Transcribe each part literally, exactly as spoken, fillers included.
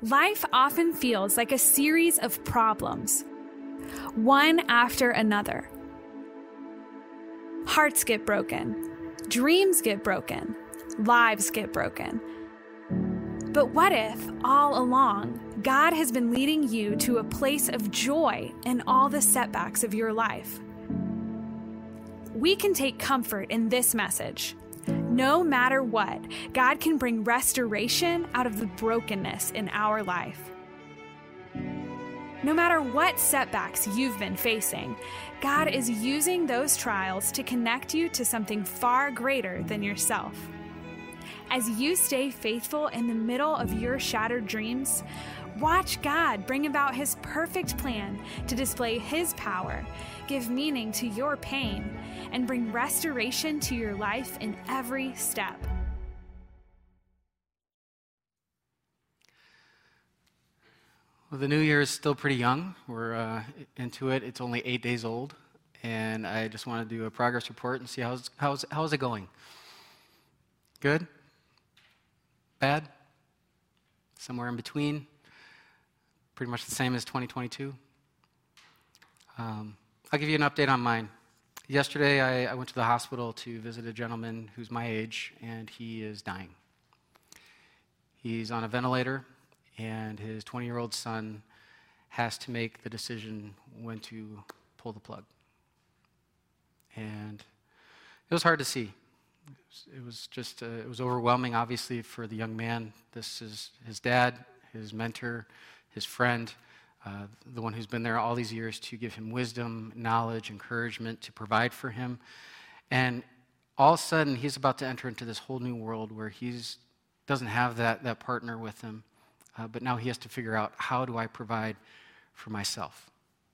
Life often feels like a series of problems, one after another. Hearts get broken, dreams get broken, lives get broken. But what if, all along, God has been leading you to a place of joy in all the setbacks of your life? We can take comfort in this message. No matter what, God can bring restoration out of the brokenness in our life. No matter what setbacks you've been facing, God is using those trials to connect you to something far greater than yourself. As you stay faithful in the middle of your shattered dreams, watch God bring about His perfect plan to display His power, give meaning to your pain, and bring restoration to your life in every step. Well, the new year is still pretty young. We're uh, into it. It's only eight days old, and I just want to do a progress report and see how's how's how's it going. Good? Bad? Somewhere in between? Pretty much the same as twenty twenty-two. Um, I'll give you an update on mine. Yesterday, I, I went to the hospital to visit a gentleman who's my age, and he is dying. He's on a ventilator, and his twenty-year-old son has to make the decision when to pull the plug. And it was hard to see. It was, it was just, uh, it was overwhelming, obviously, for the young man. This is his dad, his mentor, his friend, uh, the one who's been there all these years to give him wisdom, knowledge, encouragement, to provide for him. And all of a sudden, he's about to enter into this whole new world where he doesn't have that, that partner with him. Uh, but now he has to figure out, how do I provide for myself?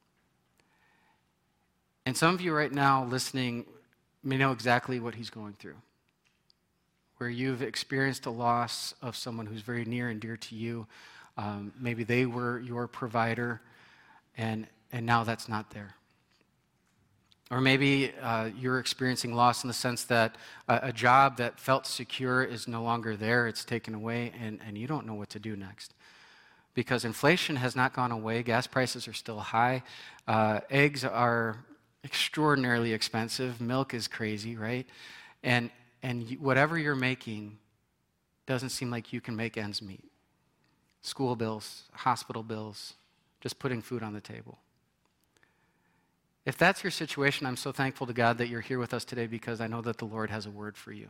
And some of you right now listening may know exactly what he's going through, where you've experienced a loss of someone who's very near and dear to you. Um, maybe they were your provider, and, and now that's not there. Or maybe uh, you're experiencing loss in the sense that a, a job that felt secure is no longer there, it's taken away, and, and you don't know what to do next. Because inflation has not gone away, gas prices are still high, uh, eggs are extraordinarily expensive, milk is crazy, right? And, and you, whatever you're making doesn't seem like you can make ends meet. School bills, hospital bills, just putting food on the table. If that's your situation, I'm so thankful to God that you're here with us today, because I know that the Lord has a word for you.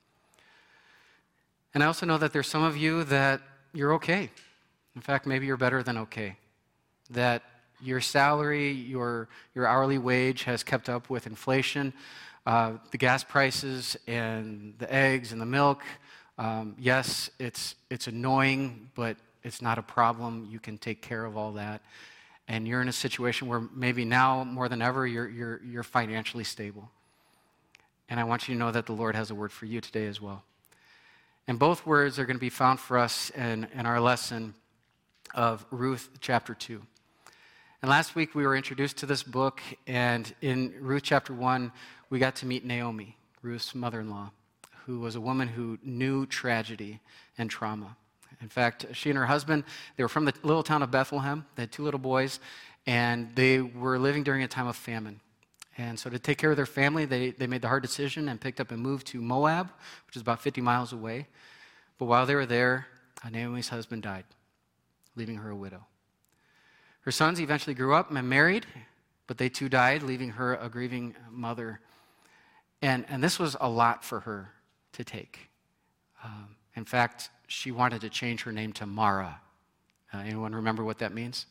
And I also know that there's some of you that you're okay. In fact, maybe you're better than okay. That your salary, your, your hourly wage has kept up with inflation, uh, the gas prices and the eggs and the milk. Um, yes, it's it's annoying, but it's not a problem. You can take care of all that. And you're in a situation where maybe now more than ever, you're, you're, you're financially stable. And I want you to know that the Lord has a word for you today as well. And both words are going to be found for us in, in our lesson of Ruth chapter two. And last week we were introduced to this book, and in Ruth chapter one, we got to meet Naomi, Ruth's mother-in-law, who was a woman who knew tragedy and trauma. In fact, she and her husband, they were from the little town of Bethlehem. They had two little boys, and they were living during a time of famine. And so to take care of their family, they, they made the hard decision and picked up and moved to Moab, which is about fifty miles away. But while they were there, Naomi's husband died, leaving her a widow. Her sons eventually grew up and married, but they too died, leaving her a grieving mother. And, and this was a lot for her to take. Um, in fact, she wanted to change her name to Mara. Uh, anyone remember what that means?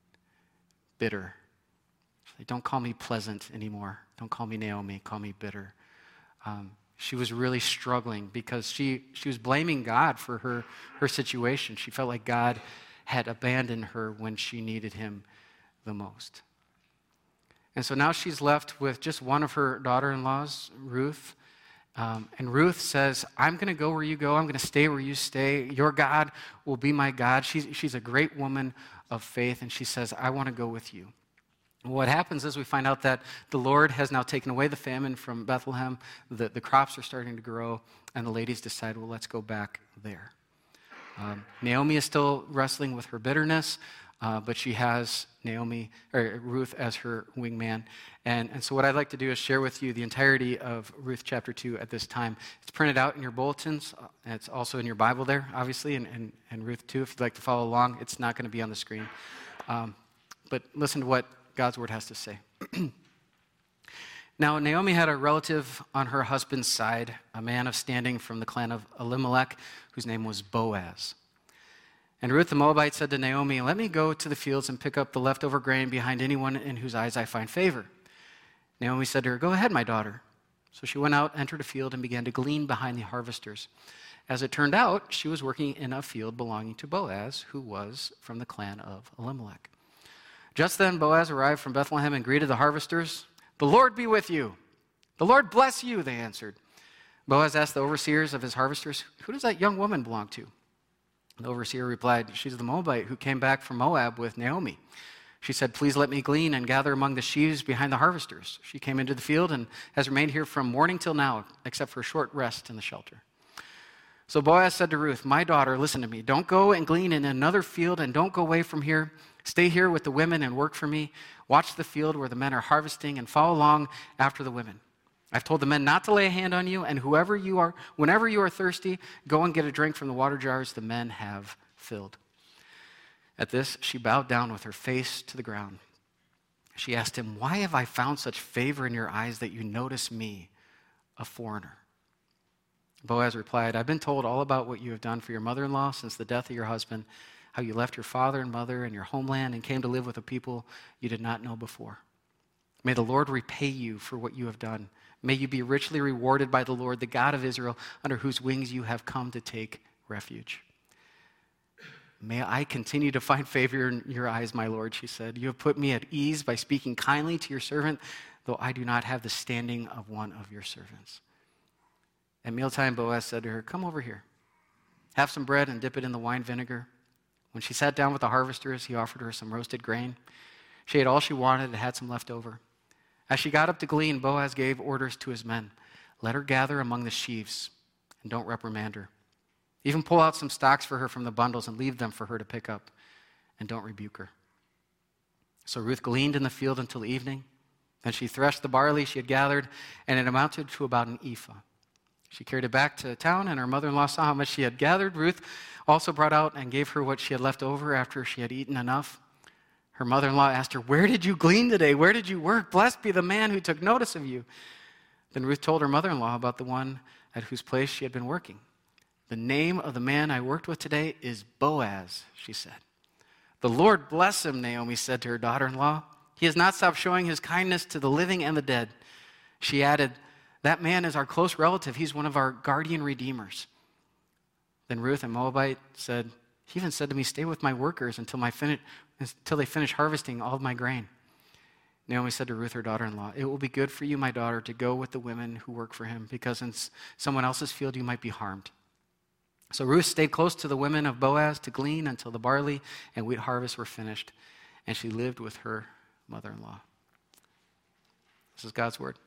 Bitter. She's like, don't call me pleasant anymore. Don't call me Naomi. Call me bitter. Um, she was really struggling because she, she was blaming God for her, her situation. She felt like God had abandoned her when she needed him the most. And so now she's left with just one of her daughter-in-laws, Ruth. Um, and Ruth says, I'm going to go where you go. I'm going to stay where you stay. Your God will be my God. She's, she's a great woman of faith, and she says, I want to go with you. And what happens is we find out that the Lord has now taken away the famine from Bethlehem. The, the crops are starting to grow, and the ladies decide, well, let's go back there. Um, Naomi is still wrestling with her bitterness, uh, but she has Naomi or Ruth as her wingman. And, and so what I'd like to do is share with you the entirety of Ruth chapter two at this time. It's printed out in your bulletins, and it's also in your Bible there, obviously, and, and, and Ruth two, if you'd like to follow along. It's not going to be on the screen. Um, but listen to what God's word has to say. Now, Naomi had a relative on her husband's side, a man of standing from the clan of Elimelech, whose name was Boaz. And Ruth the Moabite said to Naomi, "Let me go to the fields and pick up the leftover grain behind anyone in whose eyes I find favor." Naomi said to her, "Go ahead, my daughter." So she went out, entered a field, and began to glean behind the harvesters. As it turned out, she was working in a field belonging to Boaz, who was from the clan of Elimelech. Just then Boaz arrived from Bethlehem and greeted the harvesters. "The Lord be with you." "The Lord bless you," they answered. Boaz asked the overseers of his harvesters, "Who does that young woman belong to?" The overseer replied, "She's the Moabite who came back from Moab with Naomi. She said, 'Please let me glean and gather among the sheaves behind the harvesters.' She came into the field and has remained here from morning till now, except for a short rest in the shelter." So Boaz said to Ruth, "My daughter, listen to me. Don't go and glean in another field, and don't go away from here. Stay here with the women and work for me. Watch the field where the men are harvesting and follow along after the women. I've told the men not to lay a hand on you, and whoever you are, whenever you are thirsty, go and get a drink from the water jars the men have filled." At this, she bowed down with her face to the ground. She asked him, "Why have I found such favor in your eyes that you notice me, a foreigner?" Boaz replied, "I've been told all about what you have done for your mother-in-law since the death of your husband, how you left your father and mother and your homeland and came to live with a people you did not know before. May the Lord repay you for what you have done. May you be richly rewarded by the Lord, the God of Israel, under whose wings you have come to take refuge." "May I continue to find favor in your eyes, my Lord," she said. "You have put me at ease by speaking kindly to your servant, though I do not have the standing of one of your servants." At mealtime, Boaz said to her, "Come over here. Have some bread and dip it in the wine vinegar." When she sat down with the harvesters, he offered her some roasted grain. She ate all she wanted and had some left over. As she got up to glean, Boaz gave orders to his men, "Let her gather among the sheaves, and don't reprimand her. Even pull out some stalks for her from the bundles and leave them for her to pick up, and don't rebuke her." So Ruth gleaned in the field until evening. Then she threshed the barley she had gathered, and it amounted to about an ephah. She carried it back to town, and her mother-in-law saw how much she had gathered. Ruth also brought out and gave her what she had left over after she had eaten enough. Her mother-in-law asked her, "Where did you glean today? Where did you work? Blessed be the man who took notice of you." Then Ruth told her mother-in-law about the one at whose place she had been working. "The name of the man I worked with today is Boaz," she said. "The Lord bless him," Naomi said to her daughter-in-law. "He has not stopped showing his kindness to the living and the dead." She added, "That man is our close relative. He's one of our guardian redeemers." Then Ruth, the Moabite, said, "He even said to me, 'Stay with my workers until, my fin- until they finish harvesting all of my grain.'" Naomi said to Ruth, her daughter-in-law, "It will be good for you, my daughter, to go with the women who work for him, because in someone else's field you might be harmed." So Ruth stayed close to the women of Boaz to glean until the barley and wheat harvests were finished, and she lived with her mother-in-law. This is God's word.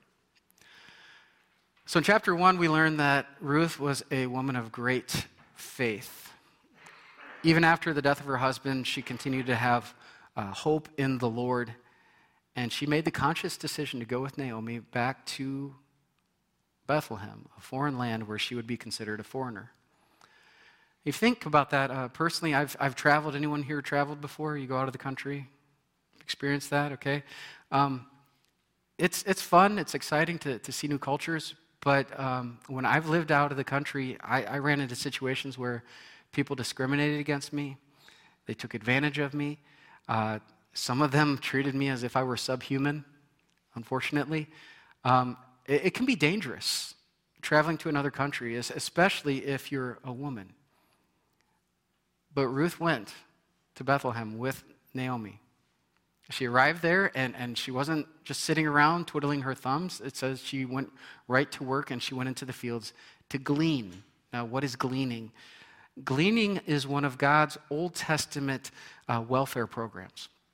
So in chapter one, we learn that Ruth was a woman of great faith. Even after the death of her husband, she continued to have uh, hope in the Lord, and she made the conscious decision to go with Naomi back to Bethlehem, a foreign land where she would be considered a foreigner. If you think about that, uh, personally, I've, I've traveled. Anyone here traveled before? You go out of the country? Experienced that, okay? Um, it's, it's fun. It's exciting to, to see new cultures. But um, when I've lived out of the country, I, I ran into situations where people discriminated against me. They took advantage of me. Uh, some of them treated me as if I were subhuman, unfortunately. Um, it, it can be dangerous traveling to another country, especially if you're a woman. But Ruth went to Bethlehem with Naomi. She arrived there, and, and she wasn't just sitting around twiddling her thumbs. It says she went right to work, and she went into the fields to glean. Now, what is gleaning? Gleaning is one of God's Old Testament uh, welfare programs.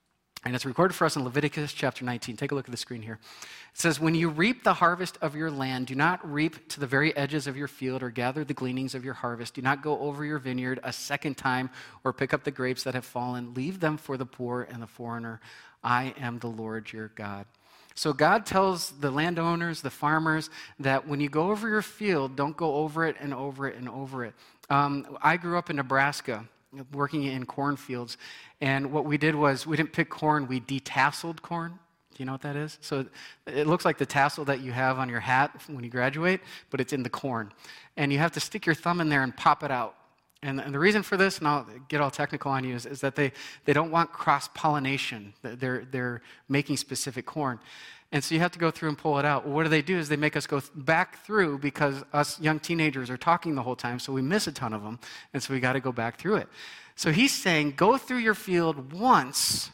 And it's recorded for us in Leviticus chapter nineteen. Take a look at the screen here. It says, when you reap the harvest of your land, do not reap to the very edges of your field or gather the gleanings of your harvest. Do not go over your vineyard a second time or pick up the grapes that have fallen. Leave them for the poor and the foreigner. I am the Lord your God. So God tells the landowners, the farmers, that when you go over your field, don't go over it and over it and over it. Um, I grew up in Nebraska, working in cornfields, and what we did was we didn't pick corn, we detasseled corn. Do you know what that is? So it looks like the tassel that you have on your hat when you graduate, but it's in the corn. And you have to stick your thumb in there and pop it out. And, and the reason for this, and I'll get all technical on you, is, is that they, they don't want cross-pollination. They're, they're making specific corn. And so you have to go through and pull it out. Well, what do they do is they make us go th- back through because us young teenagers are talking the whole time, so we miss a ton of them, and so we got to go back through it. So he's saying, go through your field once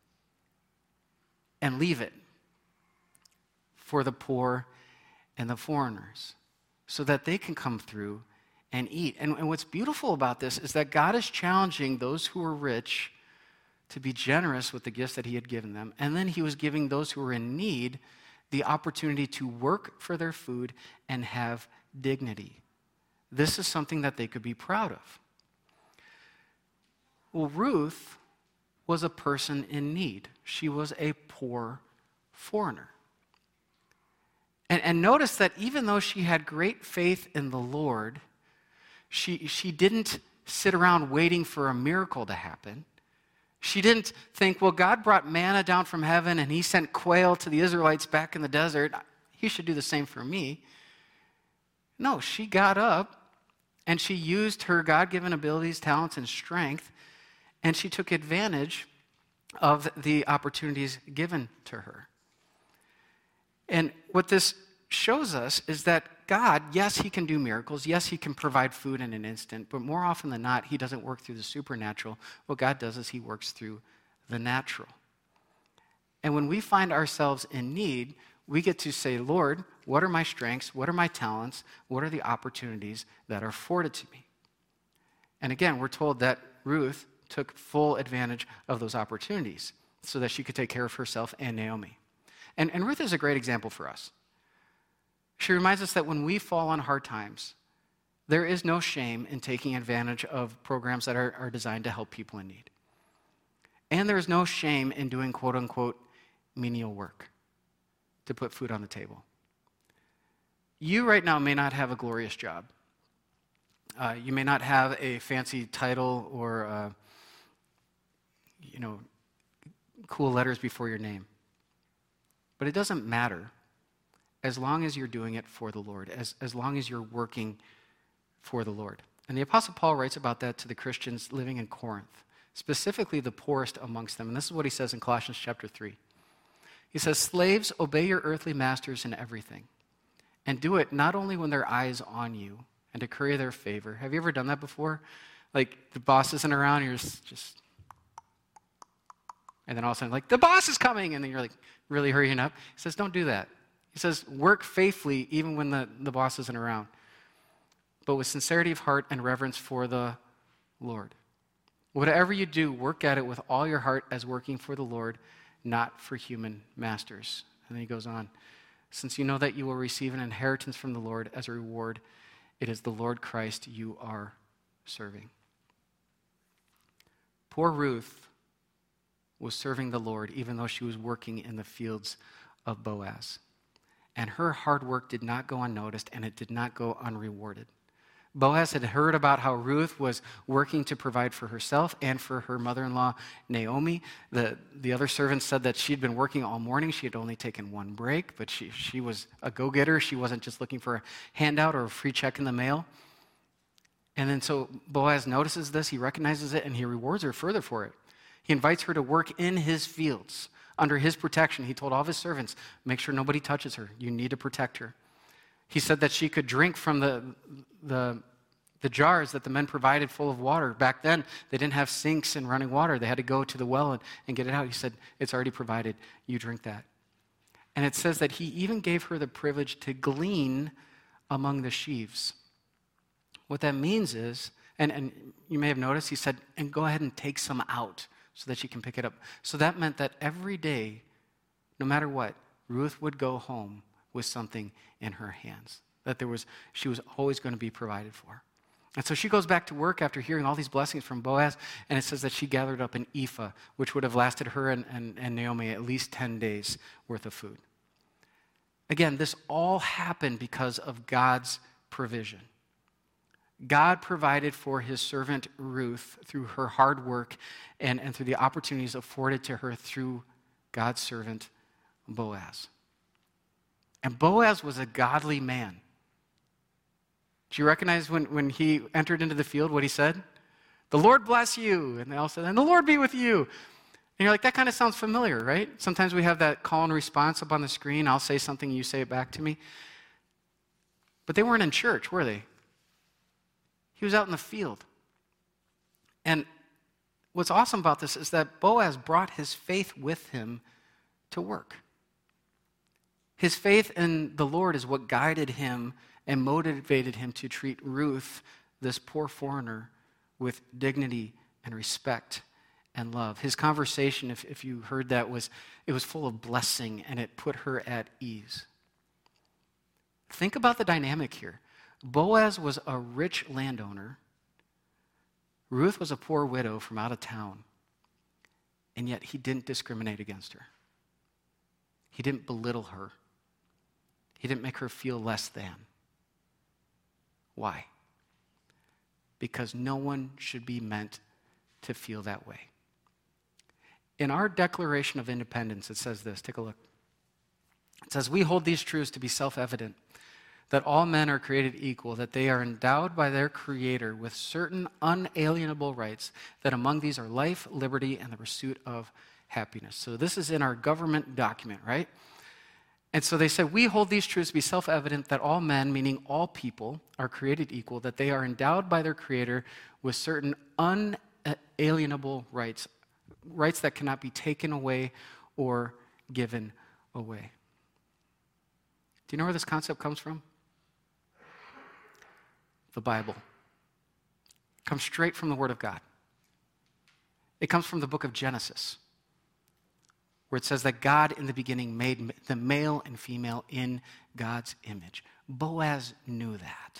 and leave it for the poor and the foreigners so that they can come through and eat. And, and what's beautiful about this is that God is challenging those who are rich to be generous with the gifts that he had given them. And then he was giving those who were in need the opportunity to work for their food and have dignity. This is something that they could be proud of. Well, Ruth was a person in need. She was a poor foreigner. And, and notice that even though she had great faith in the Lord, she, she didn't sit around waiting for a miracle to happen. She didn't think, well, God brought manna down from heaven and he sent quail to the Israelites back in the desert. He should do the same for me. No, she got up and she used her God-given abilities, talents, and strength, and she took advantage of the opportunities given to her. And what this shows us is that God, yes, he can do miracles. Yes, he can provide food in an instant. But more often than not, he doesn't work through the supernatural. What God does is he works through the natural. And when we find ourselves in need, we get to say, Lord, what are my strengths? What are my talents? What are the opportunities that are afforded to me? And again, we're told that Ruth took full advantage of those opportunities so that she could take care of herself and Naomi. And, and Ruth is a great example for us. She reminds us that when we fall on hard times, there is no shame in taking advantage of programs that are, are designed to help people in need. And there is no shame in doing quote-unquote menial work to put food on the table. You right now may not have a glorious job. Uh, you may not have a fancy title or, uh, you know, cool letters before your name. But it doesn't matter as long as you're doing it for the Lord, as, as long as you're working for the Lord. And the Apostle Paul writes about that to the Christians living in Corinth, specifically the poorest amongst them. And this is what he says in Colossians chapter three. He says, slaves, obey your earthly masters in everything, and do it not only when their eye is on you and to curry their favor. Have you ever done that before? Like the boss isn't around, you're just, just and then all of a sudden, like, the boss is coming, and then you're like really hurrying up. He says, don't do that. He says, work faithfully even when the, the boss isn't around, but with sincerity of heart and reverence for the Lord. Whatever you do, work at it with all your heart as working for the Lord, not for human masters. And then he goes on, since you know that you will receive an inheritance from the Lord as a reward, it is the Lord Christ you are serving. Poor Ruth was serving the Lord even though she was working in the fields of Boaz. And her hard work did not go unnoticed, and it did not go unrewarded. Boaz had heard about how Ruth was working to provide for herself and for her mother-in-law, Naomi. The, the other servants said that she'd been working all morning. She had only taken one break, but she, she was a go-getter. She wasn't just looking for a handout or a free check in the mail. And then so Boaz notices this, he recognizes it, and he rewards her further for it. He invites her to work in his fields under his protection. He told all of his servants, make sure nobody touches her. You need to protect her. He said that she could drink from the, the, the jars that the men provided full of water. Back then, they didn't have sinks and running water. They had to go to the well and, and get it out. He said, it's already provided. You drink that. And it says that he even gave her the privilege to glean among the sheaves. What that means is, and, and you may have noticed, he said, and go ahead and take some out. so that she can pick it up. So that meant that every day, no matter what, Ruth would go home with something in her hands, that there was, she was always going to be provided for. And so she goes back to work after hearing all these blessings from Boaz, and it says that she gathered up an ephah, which would have lasted her and, and, and Naomi at least ten days worth of food. Again, this all happened because of God's provision. God provided for his servant Ruth through her hard work and, and through the opportunities afforded to her through God's servant Boaz. And Boaz was a godly man. Do you recognize when, when he entered into the field what he said? The Lord bless you. And they all said, and the Lord be with you. And you're like, that kind of sounds familiar, right? Sometimes we have that call and response up on the screen. I'll say something, you say it back to me. But they weren't in church, were they? He was out in the field. And what's awesome about this is that Boaz brought his faith with him to work. His faith in the Lord is what guided him and motivated him to treat Ruth, this poor foreigner, with dignity and respect and love. His conversation, if, if you heard that, was it was full of blessing, and it put her at ease. Think about the dynamic here. Boaz was a rich landowner. Ruth was a poor widow from out of town, and yet he didn't discriminate against her. He didn't belittle her. He didn't make her feel less than. Why? Because no one should be meant to feel that way. In our Declaration of Independence, it says this. Take a look. It says, we hold these truths to be self-evident, that all men are created equal, that they are endowed by their Creator with certain unalienable rights, that among these are life, liberty, and the pursuit of happiness. So this is in our government document, right? And so they said, we hold these truths to be self-evident, that all men, meaning all people, are created equal, that they are endowed by their Creator with certain unalienable rights, rights that cannot be taken away or given away. Do you know where this concept comes from? The Bible. It comes straight from the Word of God. It comes from the book of Genesis, where it says that God in the beginning made the male and female in God's image. Boaz knew that.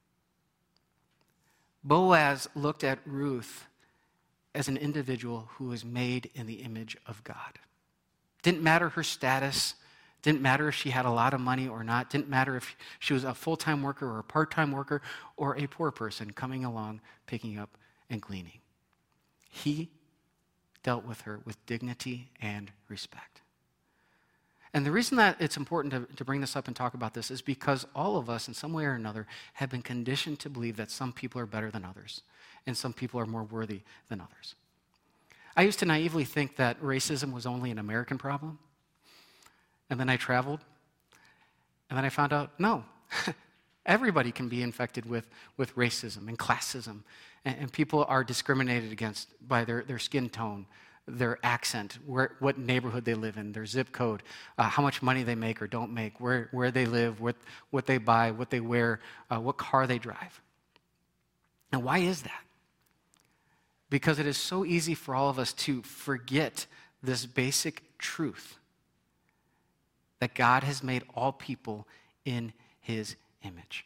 Boaz looked at Ruth as an individual who was made in the image of God. Didn't matter her status. Didn't matter if she had a lot of money or not. Didn't matter if she was a full-time worker or a part-time worker or a poor person coming along, picking up and gleaning. He dealt with her with dignity and respect. And the reason that it's important to, to bring this up and talk about this is because all of us, in some way or another, have been conditioned to believe that some people are better than others and some people are more worthy than others. I used to naively think that racism was only an American problem. And then I traveled, and then I found out, no, everybody can be infected with, with racism and classism, and, and people are discriminated against by their, their skin tone, their accent, where, what neighborhood they live in, their zip code, uh, how much money they make or don't make, where, where they live, what, what they buy, what they wear, uh, what car they drive. And why is that? Because it is so easy for all of us to forget this basic truth that God has made all people in his image.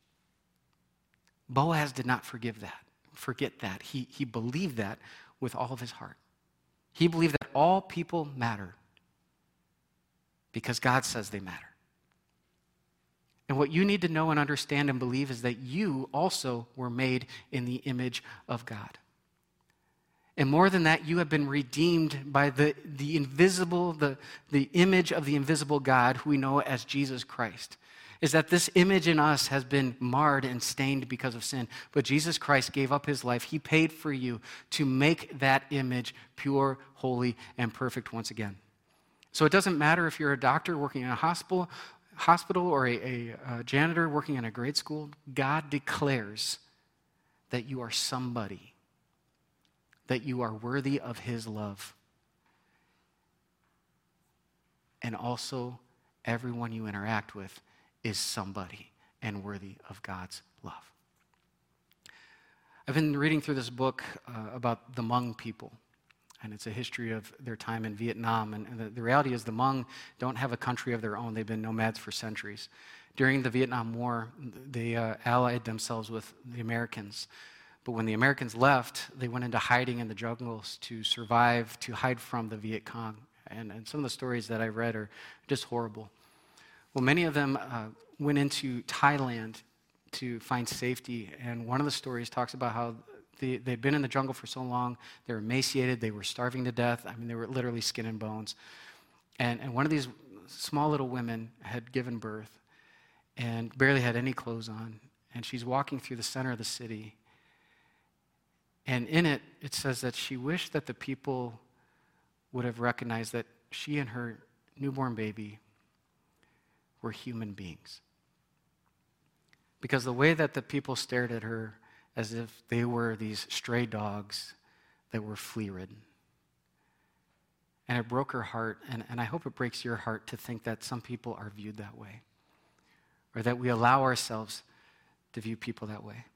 Boaz did not forgive that, forget that. He, he believed that with all of his heart. He believed that all people matter because God says they matter. And what you need to know and understand and believe is that you also were made in the image of God. And more than that, you have been redeemed by the, the invisible, the, the image of the invisible God who we know as Jesus Christ. Is that this image in us has been marred and stained because of sin. But Jesus Christ gave up his life. He paid for you to make that image pure, holy, and perfect once again. So it doesn't matter if you're a doctor working in a hospital, hospital or a, a, a janitor working in a grade school. God declares that you are somebody, that you are worthy of his love. And also, everyone you interact with is somebody and worthy of God's love. I've been reading through this book uh, about the Hmong people. And it's a history of their time in Vietnam. And, and the, the reality is the Hmong don't have a country of their own. They've been nomads for centuries. During the Vietnam War, they uh, allied themselves with the Americans. But when the Americans left, they went into hiding in the jungles to survive, to hide from the Viet Cong. And, and some of the stories that I read are just horrible. Well, many of them uh, went into Thailand to find safety. And one of the stories talks about how they, they'd been in the jungle for so long, they were emaciated, they were starving to death. I mean, they were literally skin and bones. And, and one of these small little women had given birth and barely had any clothes on. And she's walking through the center of the city. And in it, it says that she wished that the people would have recognized that she and her newborn baby were human beings. Because the way that the people stared at her as if they were these stray dogs that were flea-ridden. And it broke her heart, and, and I hope it breaks your heart to think that some people are viewed that way, or that we allow ourselves to view people that way.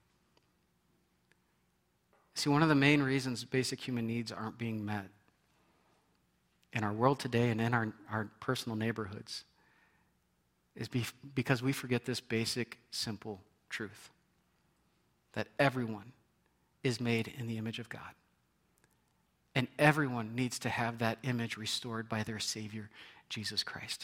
See, one of the main reasons basic human needs aren't being met in our world today and in our, our personal neighborhoods is be, because we forget this basic, simple truth. That everyone is made in the image of God. And everyone needs to have that image restored by their Savior, Jesus Christ.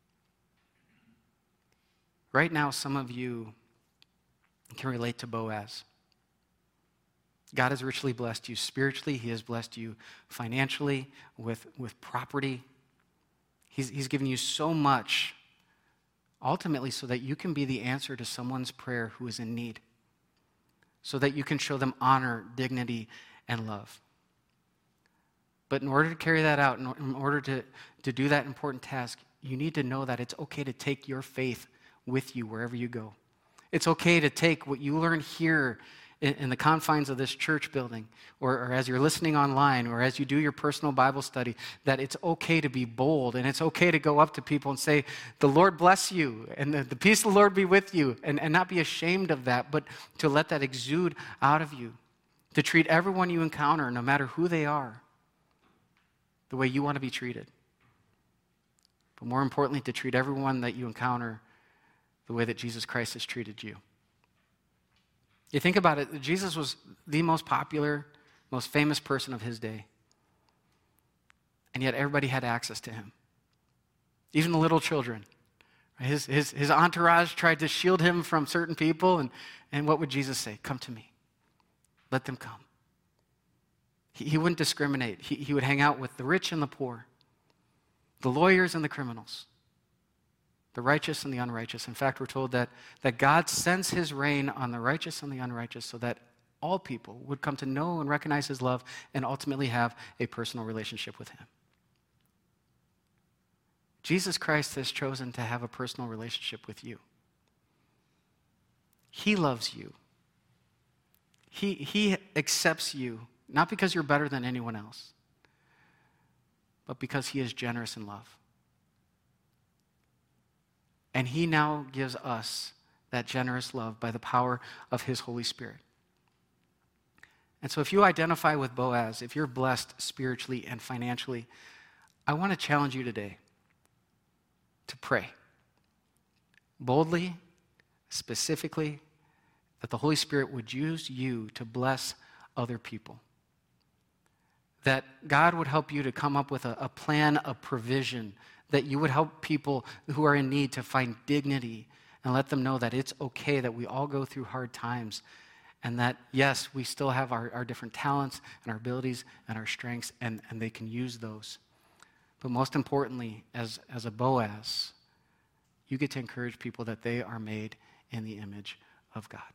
Right now, some of you can relate to Boaz. God has richly blessed you spiritually. He has blessed you financially with, with property. He's, he's given you so much, ultimately, so that you can be the answer to someone's prayer who is in need, so that you can show them honor, dignity, and love. But in order to carry that out, in order to, to do that important task, you need to know that it's okay to take your faith with you wherever you go. It's okay to take what you learn here in, in the confines of this church building, or, or as you're listening online, or as you do your personal Bible study, that it's okay to be bold, and it's okay to go up to people and say, the Lord bless you, and the, the peace of the Lord be with you, and, and not be ashamed of that, but to let that exude out of you, to treat everyone you encounter, no matter who they are, the way you want to be treated. But more importantly, to treat everyone that you encounter the way that Jesus Christ has treated you. You think about it, Jesus was the most popular, most famous person of his day. And yet everybody had access to him. Even the little children. His, his, his entourage tried to shield him from certain people. And, and what would Jesus say? Come to me. Let them come. He, he wouldn't discriminate. He, he would hang out with the rich and the poor, the lawyers and the criminals, the righteous and the unrighteous. In fact, we're told that, that God sends his rain on the righteous and the unrighteous so that all people would come to know and recognize his love and ultimately have a personal relationship with him. Jesus Christ has chosen to have a personal relationship with you. He loves you. He, he accepts you, not because you're better than anyone else, but because he is generous in love. And he now gives us that generous love by the power of his Holy Spirit. And so if you identify with Boaz, if you're blessed spiritually and financially, I want to challenge you today to pray boldly, specifically, that the Holy Spirit would use you to bless other people. That God would help you to come up with a, a plan of provision, that you would help people who are in need to find dignity and let them know that it's okay, that we all go through hard times, and that, yes, we still have our, our different talents and our abilities and our strengths, and, and they can use those. But most importantly, as, as a Boaz, you get to encourage people that they are made in the image of God.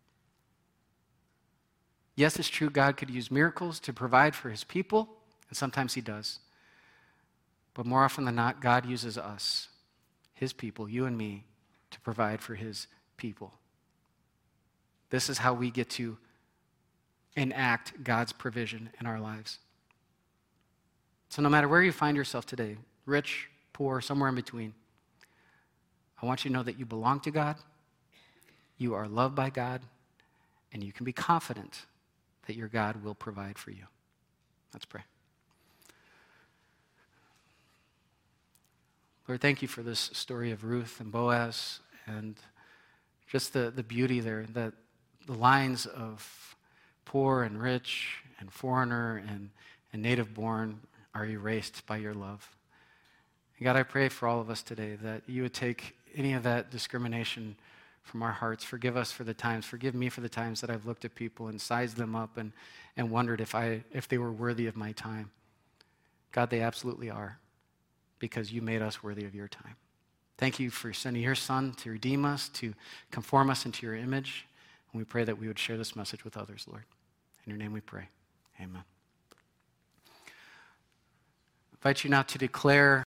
Yes, it's true, God could use miracles to provide for his people, and sometimes he does. But more often than not, God uses us, his people, you and me, to provide for his people. This is how we get to enact God's provision in our lives. So no matter where you find yourself today, rich, poor, somewhere in between, I want you to know that you belong to God, you are loved by God, and you can be confident that your God will provide for you. Let's pray. Lord, thank you for this story of Ruth and Boaz and just the, the beauty there, that the lines of poor and rich and foreigner and, and native born are erased by your love. And God, I pray for all of us today that you would take any of that discrimination from our hearts. Forgive us for the times, forgive me for the times that I've looked at people and sized them up and, and wondered if I if they were worthy of my time. God, they absolutely are, because you made us worthy of your time. Thank you for sending your Son to redeem us, to conform us into your image. And we pray that we would share this message with others, Lord. In your name we pray. Amen. I invite you now to declare